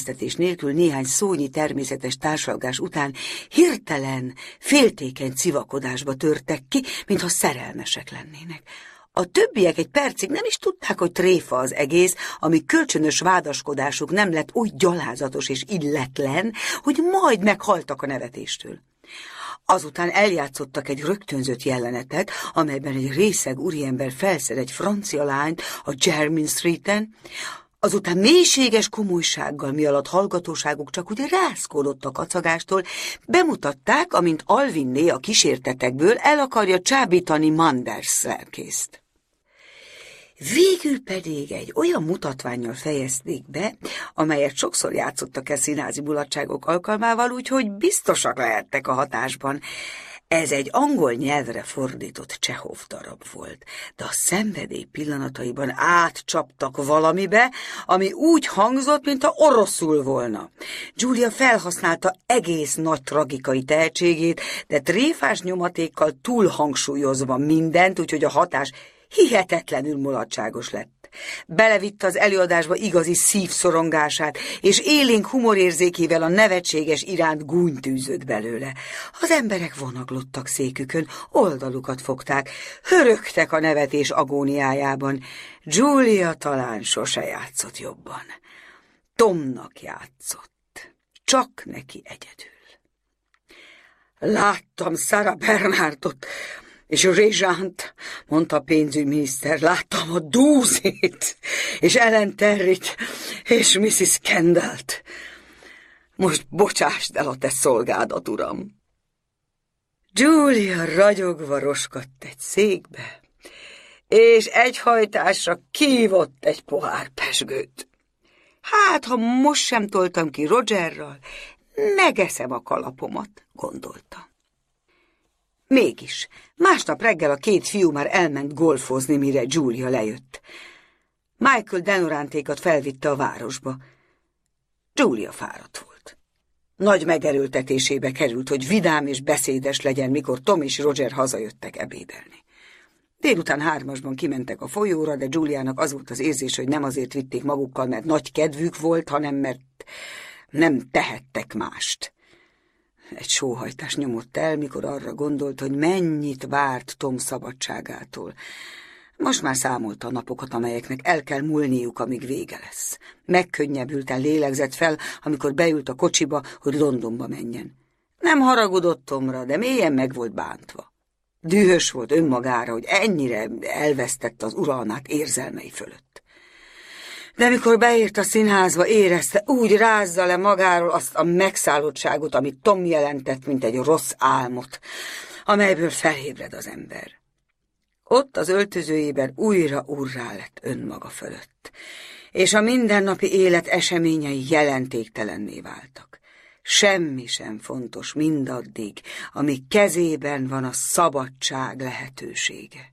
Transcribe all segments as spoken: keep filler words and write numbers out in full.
figyelmeztetés nélkül néhány szónyi természetes társalgás után hirtelen, féltékeny civakodásba törtek ki, mintha szerelmesek lennének. A többiek egy percig nem is tudták, hogy tréfa az egész, ami kölcsönös vádaskodásuk nem lett úgy gyalázatos és illetlen, hogy majd meghaltak a nevetéstől. Azután eljátszottak egy rögtönzött jelenetet, amelyben egy részeg úriember felszed egy francia lányt a Jermyn Streeten, azután mélységes komolysággal, mi alatt hallgatóságuk csak úgy rászkódott a kacagástól, bemutatták, amint Alvinné a kísértetekből el akarja csábítani Manders lelkészt. Végül pedig egy olyan mutatvánnyal fejezték be, amelyet sokszor játszottak el színházi mulatságok alkalmával, úgyhogy biztosak lehettek a hatásban. Ez egy angol nyelvre fordított Csehov darab volt, de a szenvedély pillanataiban átcsaptak valamibe, ami úgy hangzott, mintha oroszul volna. Julia felhasználta egész nagy tragikai tehetségét, de tréfás nyomatékkal túlhangsúlyozva mindent, úgyhogy a hatás hihetetlenül mulatságos lett. Belevitte az előadásba igazi szívszorongását, és élénk humorérzékével a nevetséges iránt gúnytűzött belőle. Az emberek vonaglottak székükön, oldalukat fogták, hörögtek a nevetés agóniájában. Julia talán sose játszott jobban. Tomnak játszott, csak neki egyedül. Láttam Sarah Bernhardtot, és Rézsánt, mondta a pénzügyminiszter, láttam a Dúzét, és Ellen Terryt, és missus Kendallt. Most bocsásd el a te szolgádat, uram. Julia ragyogva roskadt egy székbe, és egy hajtásra kívott egy pohár pezsgőt. Hát, ha most sem toltam ki Rogerral, megeszem a kalapomat, gondolta. Mégis, másnap reggel a két fiú már elment golfozni, mire Julia lejött. Michael Denorántékat felvitte a városba. Julia fáradt volt. Nagy megerőltetésébe került, hogy vidám és beszédes legyen, mikor Tom és Roger hazajöttek ebédelni. Délután hármasban kimentek a folyóra, de Juliának az volt az érzés, hogy nem azért vitték magukkal, mert nagy kedvük volt, hanem mert nem tehettek mást. Egy sóhajtás nyomott el, mikor arra gondolt, hogy mennyit várt Tom szabadságától. Most már számolta a napokat, amelyeknek el kell múlniuk, amíg vége lesz. Megkönnyebbülten lélegzett fel, amikor beült a kocsiba, hogy Londonba menjen. Nem haragudott Tomra, de mélyen meg volt bántva. Dühös volt önmagára, hogy ennyire elvesztette az uralmát érzelmei fölött. De mikor beért a színházba, érezte, úgy rázza le magáról azt a megszállottságot, amit Tom jelentett, mint egy rossz álmot, amelyből felébred az ember. Ott az öltözőjében újra urrá lett önmaga fölött, és a mindennapi élet eseményei jelentéktelenné váltak. Semmi sem fontos mindaddig, amíg kezében van a szabadság lehetősége.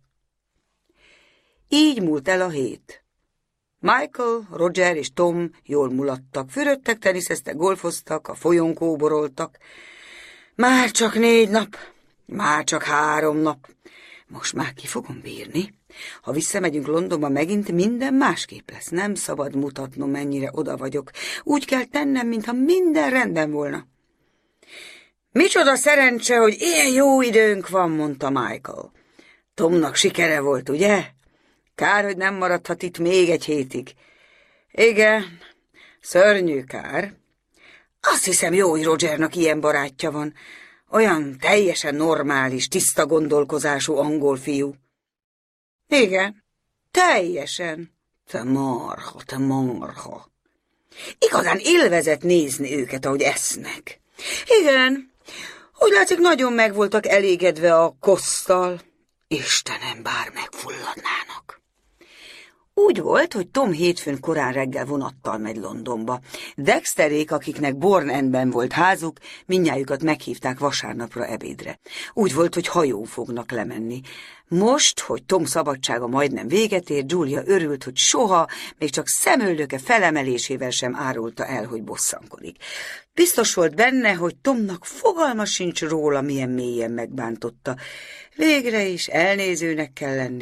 Így múlt el a hét. Michael, Roger és Tom jól mulattak, fürödtek, teniszeztek, golfoztak, a folyón kóboroltak. Már csak négy nap, már csak három nap. Most már ki fogom bírni. Ha visszamegyünk Londonba, megint minden másképp lesz. Nem szabad mutatnom, mennyire oda vagyok. Úgy kell tennem, mintha minden rendben volna. Micsoda szerencse, hogy ilyen jó időnk van, mondta Michael. Tomnak sikere volt, ugye? Kár, hogy nem maradhat itt még egy hétig. Igen, szörnyű kár. Azt hiszem, jó, hogy Rogernak ilyen barátja van. Olyan teljesen normális, tiszta gondolkozású angol fiú. Igen, teljesen. Te marha, te marha. Igazán élvezett nézni őket, ahogy esznek. Igen, úgy látszik, nagyon meg voltak elégedve a koszttal. Istenem, bár megfulladnának. Úgy volt, hogy Tom hétfőn korán reggel vonattal megy Londonba. Dexterék, akiknek Bourne Endben volt házuk, mindnyájukat meghívták vasárnapra ebédre. Úgy volt, hogy hajón fognak lemenni. Most, hogy Tom szabadsága majdnem véget ér, Julia örült, hogy soha, még csak szemöldöke felemelésével sem árulta el, hogy bosszankodik. Biztos volt benne, hogy Tomnak fogalma sincs róla, milyen mélyen megbántotta. Végre is elnézőnek kell lennie.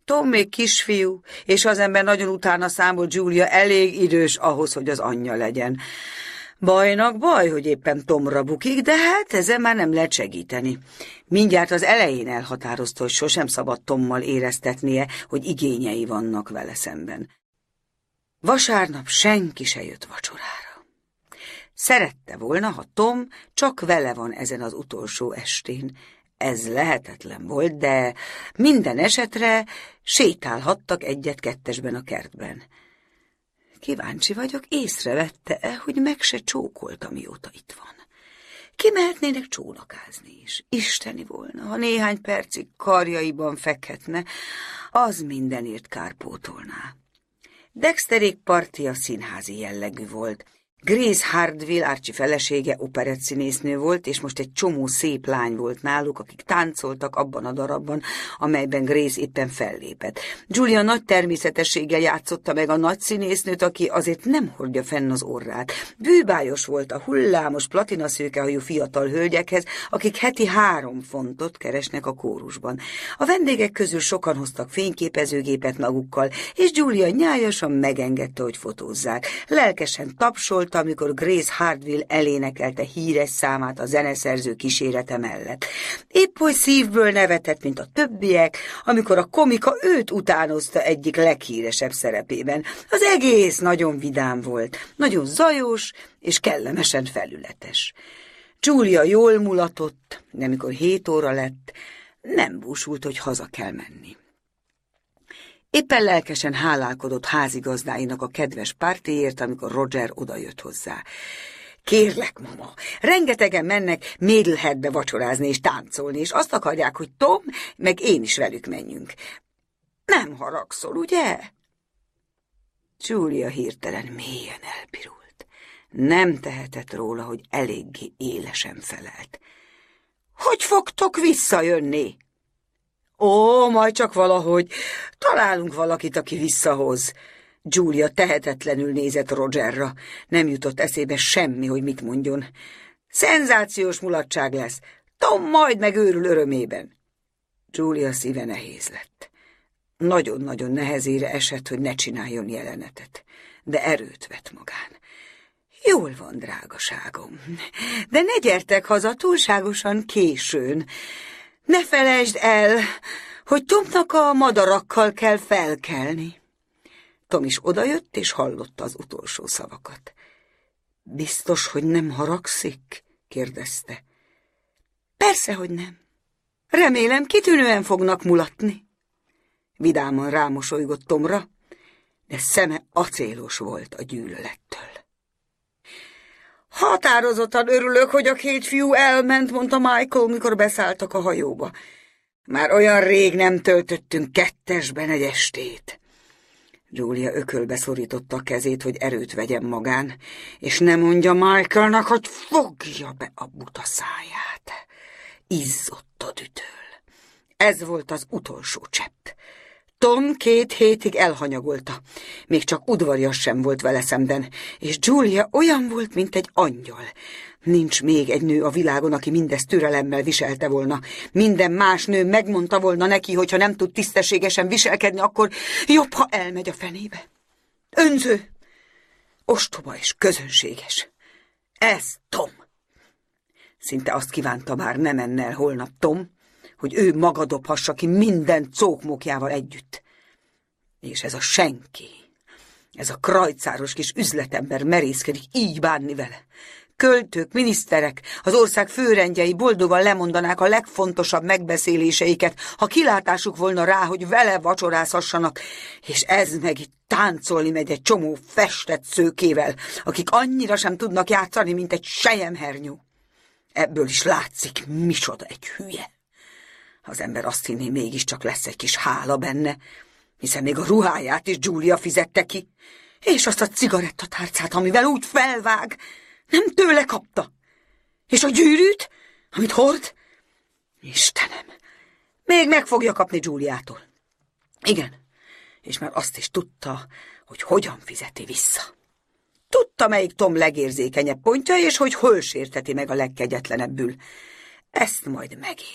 Tom még kisfiú, és az ember nagyon utána számol, Julia elég idős ahhoz, hogy az anyja legyen. Bajnak baj, hogy éppen Tomra bukik, de hát ezen már nem lehet segíteni. Mindjárt az elején elhatározta, hogy sosem szabad Tommal éreztetnie, hogy igényei vannak vele szemben. Vasárnap senki se jött vacsorára. Szerette volna, ha Tom csak vele van ezen az utolsó estén. Ez lehetetlen volt, de minden esetre sétálhattak egyet-kettesben a kertben. Kíváncsi vagyok, észrevette-e, hogy meg se csókolt, amióta itt van. Kimehetnének csónakázni is. Isteni volna, ha néhány percig karjaiban fekhetne, az mindenért kárpótolná. Dexterék partia színházi jellegű volt. Grace Hardwill, Archie felesége, operettszínésznő volt, és most egy csomó szép lány volt náluk, akik táncoltak abban a darabban, amelyben Grace éppen fellépett. Julia nagy természetességgel játszotta meg a nagy színésznőt, aki azért nem hordja fenn az orrát. Bűbájos volt a hullámos, platinaszőkehajú fiatal hölgyekhez, akik heti három fontot keresnek a kórusban. A vendégek közül sokan hoztak fényképezőgépet magukkal, és Julia nyájasan megengedte, hogy fotózzák. Lelkesen tapsolt, amikor Grace Hardwill elénekelte híres számát a zeneszerző kísérete mellett. Épp hogy szívből nevetett, mint a többiek, amikor a komika őt utánozta egyik leghíresebb szerepében. Az egész nagyon vidám volt, nagyon zajos és kellemesen felületes. Julia jól mulatott, de amikor hét óra lett, nem búsult, hogy haza kell menni. Éppen lelkesen hálálkodott házigazdáinak a kedves pártiért, amikor Roger odajött hozzá. Kérlek, mama, rengetegen mennek Maidenheadbe vacsorázni és táncolni, és azt akarják, hogy Tom, meg én is velük menjünk. Nem haragszol, ugye? Julia hirtelen mélyen elpirult. Nem tehetett róla, hogy eléggé élesen felelt. Hogy fogtok visszajönni? Ó, majd csak valahogy. Találunk valakit, aki visszahoz. Julia tehetetlenül nézett Rogerra. Nem jutott eszébe semmi, hogy mit mondjon. Szenzációs mulatság lesz. Tom majd megőrül örömében. Julia szíve nehéz lett. Nagyon-nagyon nehezére esett, hogy ne csináljon jelenetet, de erőt vett magán. Jól van, drágaságom, de ne gyertek haza túlságosan későn. Ne felejtsd el, hogy Tomnak a madarakkal kell felkelni. Tom is odajött, és hallotta az utolsó szavakat. Biztos, hogy nem haragszik? Kérdezte. Persze, hogy nem. Remélem, kitűnően fognak mulatni. Vidáman rámosolygott Tomra, de szeme acélos volt a gyűlölettől. Határozottan örülök, hogy a két fiú elment, mondta Michael, mikor beszálltak a hajóba. Már olyan rég nem töltöttünk kettesben egy estét. Julia ökölbe szorította a kezét, hogy erőt vegyen magán, és ne mondja Michaelnak, hogy fogja be a buta száját. Izzott a dütől. Ez volt az utolsó csepp. Tom két hétig elhanyagolta. Még csak udvarias sem volt vele szemben, és Julia olyan volt, mint egy angyal. Nincs még egy nő a világon, aki mindezt türelemmel viselte volna. Minden más nő megmondta volna neki, hogyha nem tud tisztességesen viselkedni, akkor jobb, ha elmegy a fenébe. Önző, ostoba és közönséges. Ez Tom. Szinte azt kívánta, bár ne menne el holnap Tom, hogy ő maga dobhassa ki minden cókmókjával együtt. És ez a senki, ez a krajcáros kis üzletember merészkedik így bánni vele. Költők, miniszterek, az ország főrendjei boldogan lemondanák a legfontosabb megbeszéléseiket, ha kilátásuk volna rá, hogy vele vacsorázhassanak, és ez meg itt táncolni megy egy csomó festett szőkével, akik annyira sem tudnak játszani, mint egy selyemhernyó. Ebből is látszik, micsoda egy hülye. Az ember azt hinné, mégiscsak lesz egy kis hála benne, hiszen még a ruháját is Julia fizette ki, és azt a cigarettatárcát, amivel úgy felvág, nem tőle kapta. És a gyűrűt, amit hord? Istenem, még meg fogja kapni Juliától. Igen, és már azt is tudta, hogy hogyan fizeti vissza. Tudta, melyik Tom legérzékenyebb pontja, és hogy hol sérteti meg a legkegyetlenebbül. Ezt majd megérti.